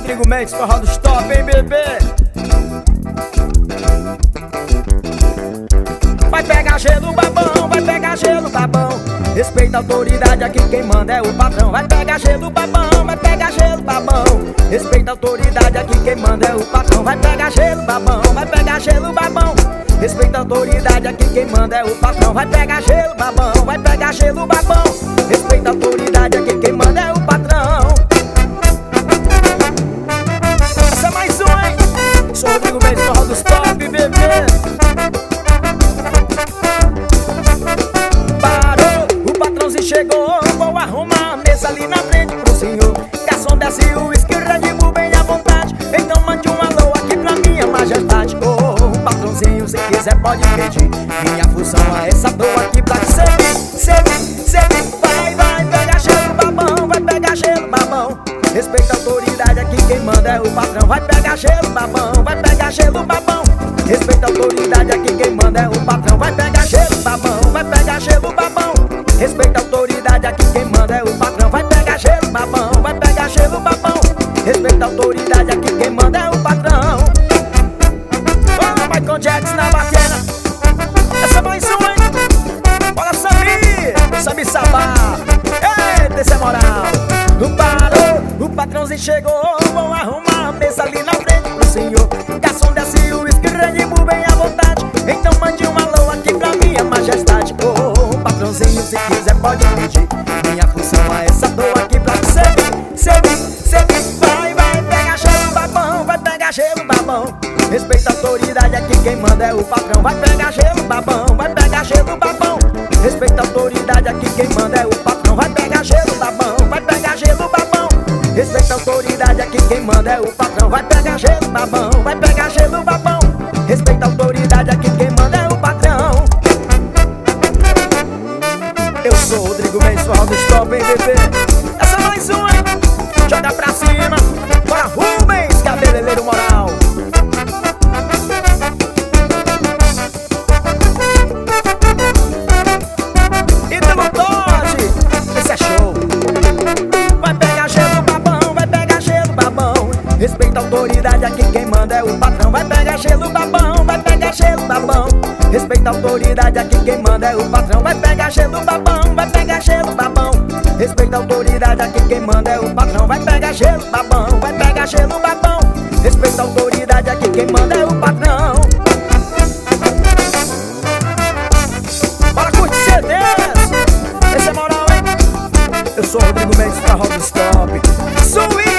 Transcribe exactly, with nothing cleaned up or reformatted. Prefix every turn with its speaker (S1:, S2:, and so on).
S1: Rodrigo Mendes, forró dos top, hein, bebê? Vai pegar gelo, babão, vai pegar gelo, babão. Respeita a autoridade, aqui quem manda é o patrão. Vai pegar gelo, babão, vai pegar gelo, babão. Respeita a autoridade, aqui quem manda é o patrão. Vai pegar gelo, babão, vai pegar gelo, babão. Respeita a autoridade, aqui quem manda é o patrão. Vai pegar gelo, babão, vai pegar gelo, babão. Respeita a autoridade, aqui quem manda é o patrão. Essa é mais um, hein? Sou o Rodrigo Mendes, forró dos top, bebê. Chegou, vou arrumar a mesa ali na frente pro senhor. Garçom, desce o uísque, Red Bull bem à vontade. Então mande um alô aqui pra minha majestade. Oh, patrãozinho, se quiser pode pedir. Minha função é essa, tô aqui pra te servir. Servir, servir, vai, vai, pega gelo, babão. Vai pegar gelo, babão. Respeita a autoridade, aqui quem manda é o patrão. Vai pegar gelo, babão, vai pegar gelo, babão. Respeita a autoridade, aqui quem manda é o patrão. Vai pegar gelo, babão, vai pegar gelo, babão. Respeita a autoridade, aqui quem manda é o patrão. Vai pegar gelo, babão, vai pegar gelo, babão. Respeita a autoridade, aqui quem manda é o patrão. Bora, Michael Jackson na batena. Essa é mais uma, hein? Bora, Samir, Samir Sabá. Eita, essa é moral. Não parou, o patrãozinho chegou. Vão arrumar a mesa ali na frente pro senhor. Garçom, desce o uísque, Red Bull bem à vontade. Então mande um alô aqui pra minha majestade. Oh, patrãozinho, se quiser pode pedir. Minha função é essa, tô aqui pra te servir. Servir, servir, vai, vai, pega gelo, babão. Vai pegar gelo, babão. Respeita a autoridade, aqui quem manda é o patrão. Vai pegar gelo, babão, vai pegar gelo, babão. Respeita a autoridade, aqui quem manda é o patrão. Vai pegar gelo, babão, vai pegar gelo, babão. Respeita a autoridade, aqui quem manda é o patrão. Vai pegar gelo, babão, vai pegar gelo, babão. Respeita a autoridade, aqui quem manda é o patrão. Eu sou o Rodrigo Mendes, forró dos top, hein, bebê? Essa é mais uma, hein? Joga pra cima. Bora, Rubens, cabeleireiro moral. Ídolo Todd, esse é show. Vai pegar gelo, babão, vai pegar gelo, babão. Respeita a autoridade, aqui quem manda é o patrão. Vai pegar gelo, babão, vai pegar gelo, babão. Respeita a autoridade, aqui quem manda é o patrão. Vai pegar gelo, babão, vai pegar gelo, babão. Respeita a autoridade, aqui quem manda é o patrão. Vai pegar gelo, babão, vai pegar gelo, babão. Respeita a autoridade, aqui quem manda é o patrão. Bora curtir C Ds. Esse é moral, hein? Eu sou o Rodrigo Mendes, forró dos top. Suí